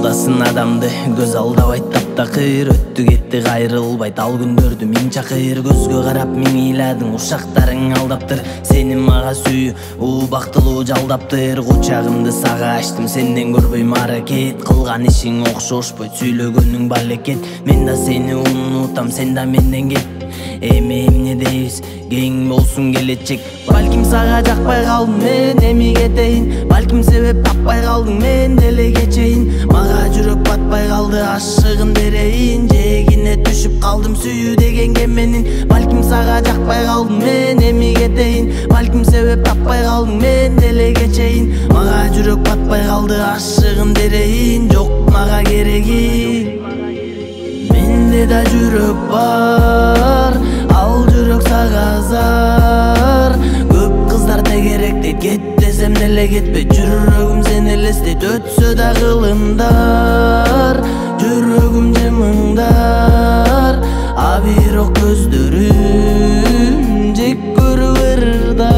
алдасың адамды, көз алдабайт таптакыр. Өттү кетти кайрылбайт ал күндөрдү миң чакыр. Көзгө карап миң ыйладың, ушактарың алдаптыр. Сени мага сүйүү, бактылуу жалдаптыр. Кучагымды сага ачтым, сенден көрбөйм аракет. Кылган ишиң окшошпойт, сүйлөгөнүң балекет. Мен да сени унутам, сен да менден кет. Эми эмне дейбиз, кең болсун келечек. Балким сага жакпай калдым мен, эми кетейин. Балким себеп таппай калдың, мен деле кечейин. Мага жүрөк батпай калды, ашыгын берейин. Жээгине түшүп калдым сүйүү деген кеменин. Балким сага жакпай калдым мен, эми кетейин. Балким себеп таппай калдың, мен деле кечейин. Мага жүрөк батпай калды, ашыгын берейин. Жок мага кереги. Менде да жүрөк бар, ал жүрөк сага зар. Көп кыздар тегерек дейт, кет десем деле кетпе. Жүрөгүм сени элестейт, өтсө да кылымдар. Жүрөгүм жымыңдар, а бирок көздөрүм жек көрүп ырда.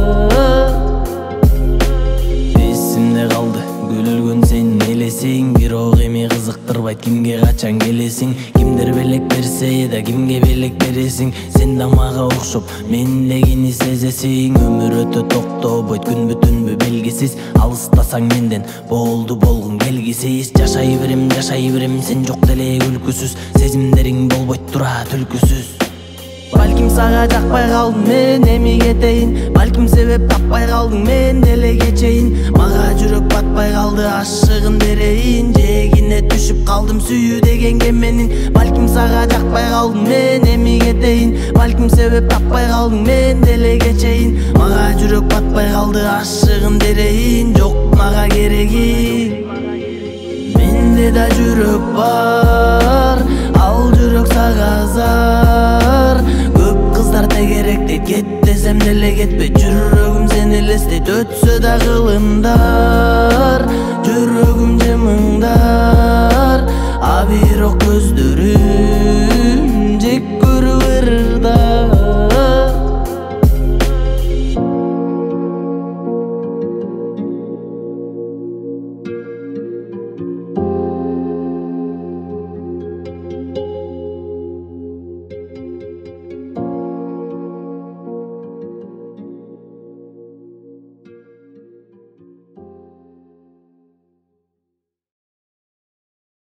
Эсимде калды күлгөн сенин элесиң, бирок эми кызыктырбайт кимге качан келесиң. Кимдер белек берсе да кимге белек бересиң. Сен да мага окшоп мендегини сезесиң. Өмүр өтө токтобойт, күн бүтүнбү белгисиз. Алыстасаң менден болду болгун келгисиз. Жашай берем сен жок деле күлкүсүз. Сезимдериң болбойт тура түлкүсүз. Балким сага жакпай калдым мен, эми кетейин. Балким себеп таппай калдың, мен деле кечейин. Мага жүрөк батпай калды, ашыгын берейин. Жээгине түшүп калдым сүйүү деген кеменин. Балким сага жакпай калдым мен, эми кетейин. Балким себеп таппай калдың, мен деле кечейин. Мага жүрөк батпай калды, ашыгын берейин. Жок мага кереги. Менде да жүрөк бар, ал жүрөк сага зар. Көп кыздар тегерек дейт, кет десем деле кетпе. Жүрөгүм сени элестейт, өтсө да кылымдар.